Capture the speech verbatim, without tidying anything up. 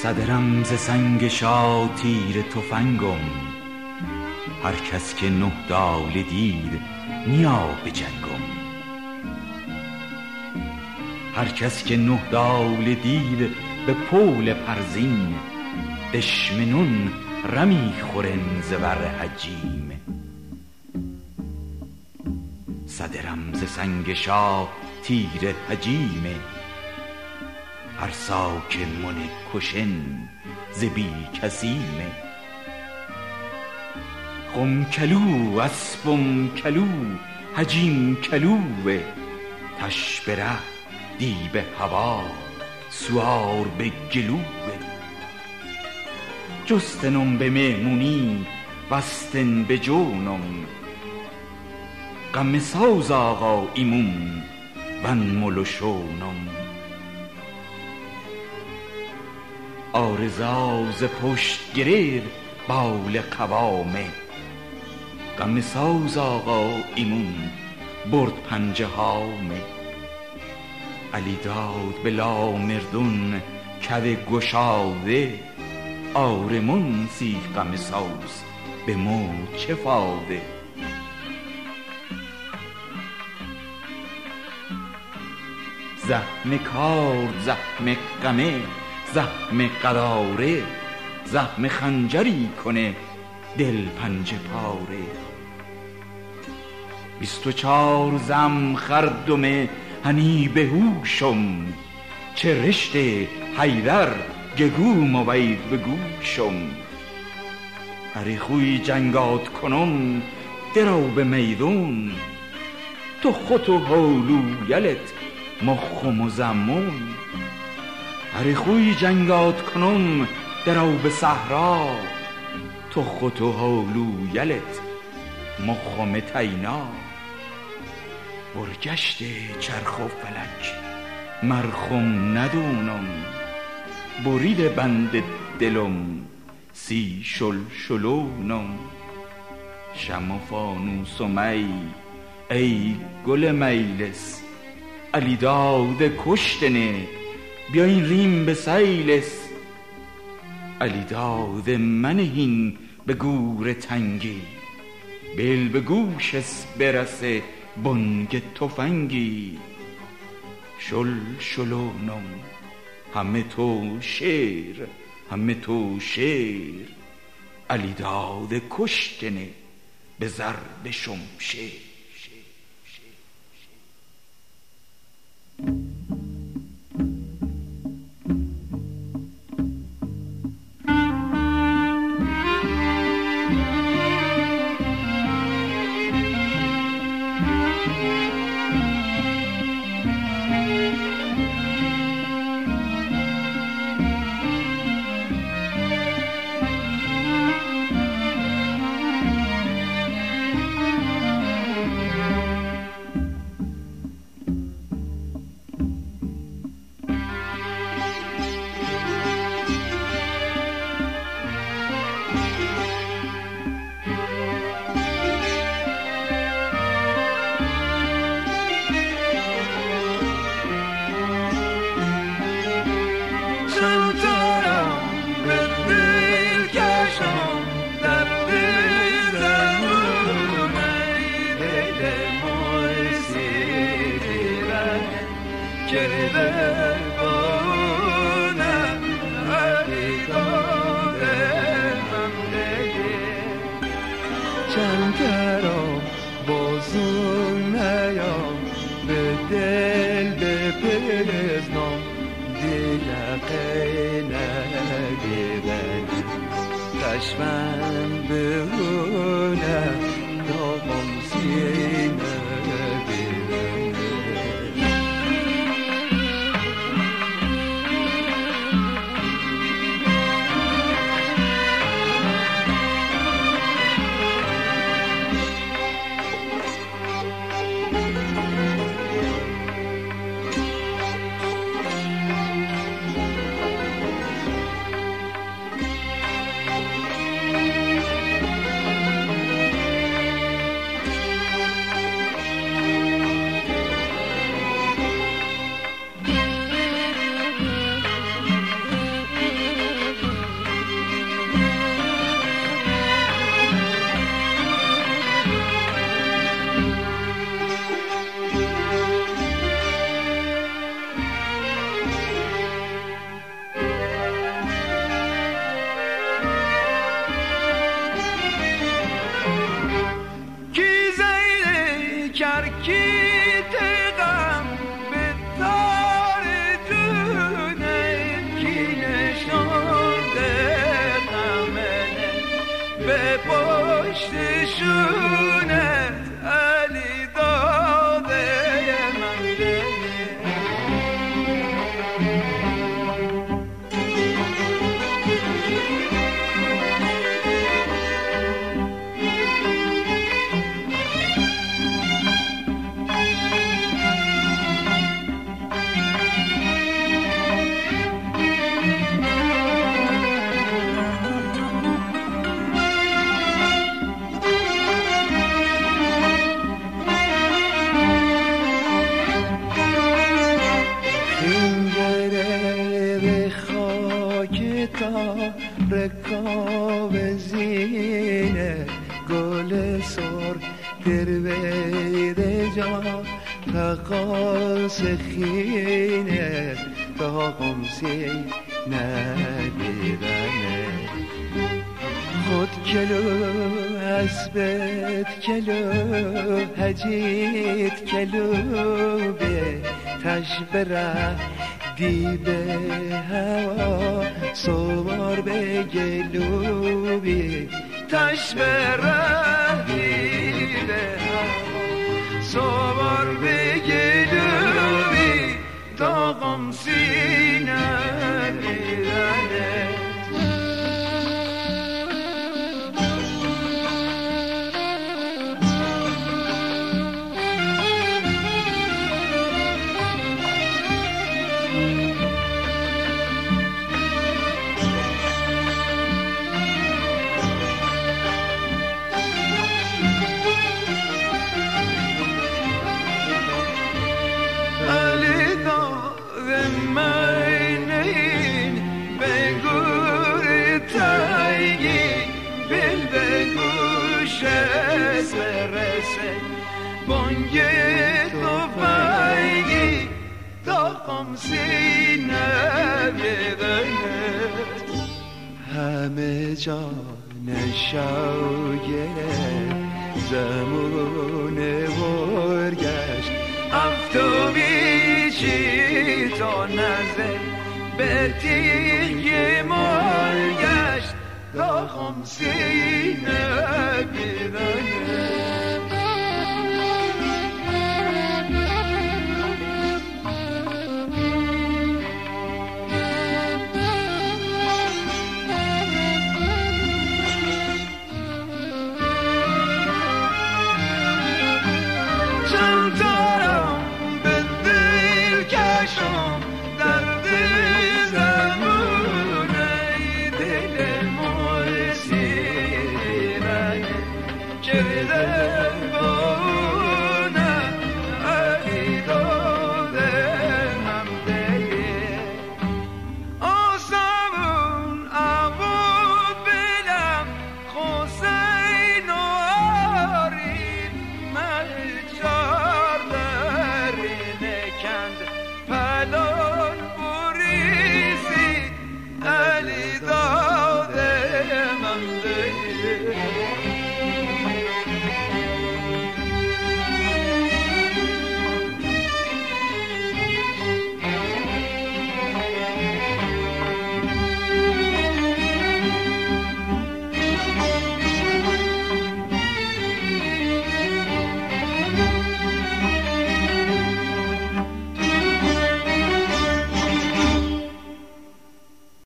صدرم ز سنگ شاه تیر تفنگم، هر کس که نه داله دید نیا به جنگم. هر کس که نه داله دید به پول پرزین، دشمنون رمی خورن ز ور حجیم. صدرم ز سنگ شاه تیر حجیمه، هر ساک من کشن ز بی کسیمه. خم کلو اسبم کلو حجیم کلوه، تش بره دی به هوا سوار به گلوه. جستنم به مهمونی بستن به جونم، غم ساز آقا ایمون ون ملوشونم. آرزا ز پشت گریر بال قوامه، غم ساز آقا ایمون برد پنجه هامه. علی داد به لامردون کد گشاده، آرمون سی غم ساز به مو چه فاده. زخم کار زخم غمه زخم قراره، زخم خنجری کنه دل پنجه پاره. بیست و چار زم خردمه هنی به هوشم، چه رشته حیدر گگوم و وید به گوشم. هری خوی جنگات کنم درو به میدون، تو خود و هولو یلت مخم و زمون. هری خوی جنگات کنم درو به صحرا، تو خود و هولو یلت مخم تینا. برگشت چرخ و فلک مرخم ندونم، برید بند دلم سی شل شلونم. شم و فانوس و می ای گل میلس، علی داده کشتنه بیا این ریم به سیلس. علی داده منهین به گور تنگی، بل به گوشس برسه بنگ تفنگی. شل شلونم همه تو شیر همه تو شیر، علی داده کشتنه به ضرب شمشیر. چندرم بازون نیام به دل بپزنم، دلقه نگیرن کشمن بهونه داغم سینه کرکیت غم به تار جونه کی نشانده غمه به پشت شونت علی داده من رکاب زینه گل سر درویده جا تقاس خینه تا قمسی ندیدنه خود کلو اسبت کلو حجیت کلو به تشبره دی به هوا سوار به گلوبی تش به رهی به هوا سوار به گلوبی تا قمسی ندیدنه بانگه تو بایگی تا قمسی نبیدنه همه جا نشاگه زمونه برگشت افتو بیچی تا نزه به تیگه مال گشت تا قمسی نبیدنه Hello